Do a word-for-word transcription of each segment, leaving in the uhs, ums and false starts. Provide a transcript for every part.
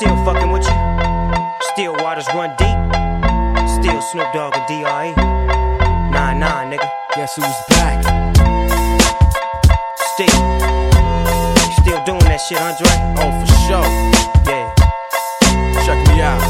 Still fucking with you. Still waters run deep. Still Snoop Dogg and D R E. Nah, nah, nigga. Guess who's back? Still. You still doing that shit, Andre? Oh, for sure. Yeah. Check me out.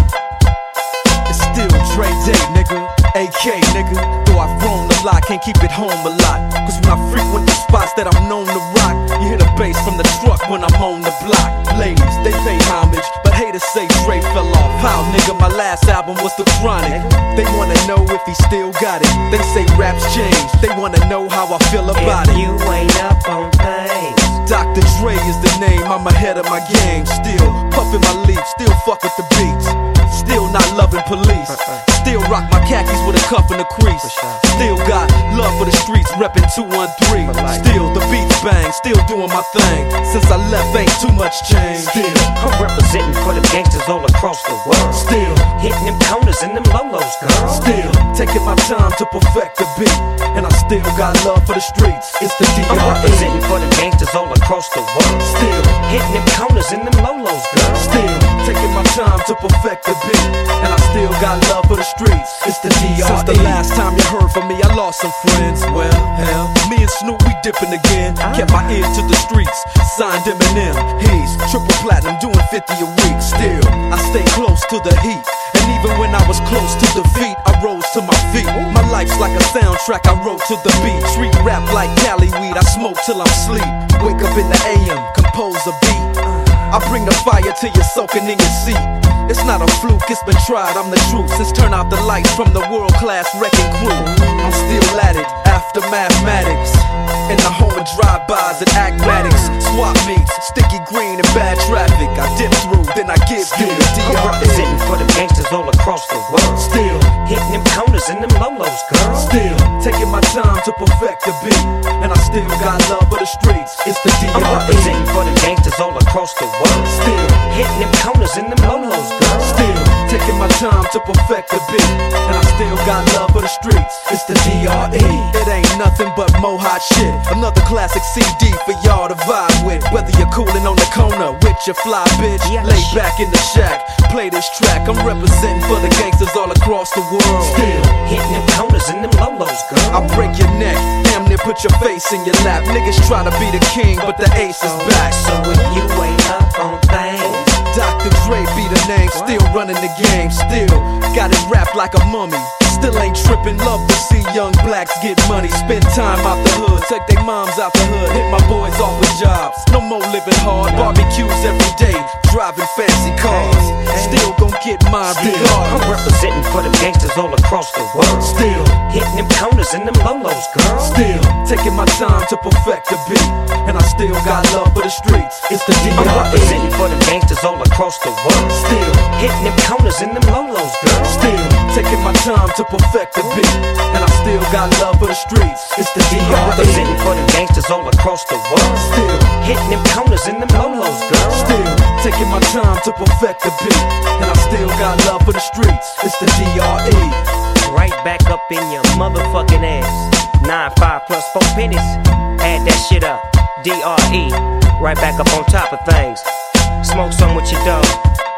It's still Dre Day, nigga. A K, nigga. Though I've grown a lot, can't keep it home a lot. Cause when I frequent the spots that I'm known to rock, you hear the bass from the truck when I'm on the block. Ladies, they pay homage, but haters say Dre fell off. How, nigga, my last album was The Chronic. They wanna know if he still got it. They say raps change, they wanna know how I feel about if it. you ain't up on things, Doctor Dre is the name, I'm ahead of my game. Still puffin' my leaf, still fuck with the beats. Still not loving police. Still rock my khakis with a cuff and a crease. Still got love for the streets, reppin' two one three. Still the beats bang, still doing my thing. Since I left ain't too much change. Still I'm representing for the gangsters all across the world. Still hitting them corners and them lolos, girl. Still taking my time to perfect the beat. And I still got love for the streets. It's the D R E. I'm representing for the gangsters all across the world. Still hitting them corners and them lolos, girl. Still taking my time to perfect the beat. And I still got love for the streets. It's the D R E. Since the last time you heard from me, I lost some friends. Well, hell, me and Snoop, we dipping again. Kept my ear to the streets, signed Eminem. He's triple platinum, doing fifty a week. Still, I stay close to the heat. And even when I was close to defeat, I rose to my feet. My life's like a soundtrack, I wrote to the beat. Treat rap like Cali weed, I smoke till I'm sleep. Wake up in the A M, compose a beat. I bring the fire till you're soaking in your seat. It's not a fluke, it's been tried, I'm the truth. Since turn out the lights from the world-class wrecking crew, I'm still at it, after mathematics. In the home of drive-bys and acmatics. Swap meets, sticky green and bad traffic. I dip through, then I give you the D R E. I'm representing for the gangsters all across the world. Still hitting them corners and them lolos, girl. Still taking my time to perfect the beat. And I still got love for the streets. It's the D R E. I'm representing for the gangsters all across the world. Still hitting them corners and them lolos, girl. Still taking my time to perfect the beat. And I still got love for the streets. It's the D R E. It ain't nothing but mo hot shit. Another classic C D for y'all to vibe with. Whether you're coolin' on the corner with your fly bitch, lay back in the shack, play this track. I'm representing for the gangsters all across the world. Still hitting them corners and them lolos, girl. I break your neck, damn near put your face in your lap. Niggas try to be the king, but the ace is back. So if you ain't up on things, Doctor Dre be the name, still running the game. Still got it wrapped like a mummy. Still ain't trippin', love to see young blacks get money. Spend time out the hood, take their moms out the hood. Hit my boys off with jobs, no more living hard. Barbecues every day, driving fancy cars. Still gon' get mine regardless. I'm representing for the gangsters all across the world. Still hitting them corners and them lolos, girl. Still taking my time to perfect the beat. And I still got love for the streets. It's the D R E. I'm representing for the gangsters all across the world. Still hitting them corners and them lolos, girl. Still taking my time to perfect the beat. And I still got love for the streets. It's the D R E. I'm representing for the gangsters all across the world. Still hitting them corners and them lolos, girl. Still taking my time to perfect the beat. And I still got love for the streets. It's the D R E. Right back up in your motherfucking ass. Nine, five plus four pennies. Add that shit up. D R E. Right back up on top of things. Smoke some with your dog.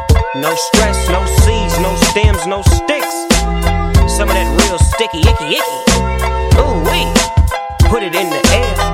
No stress, no seeds, no stems, no sticks. Some of that real sticky, icky, icky. Ooh wee. Put it in the air.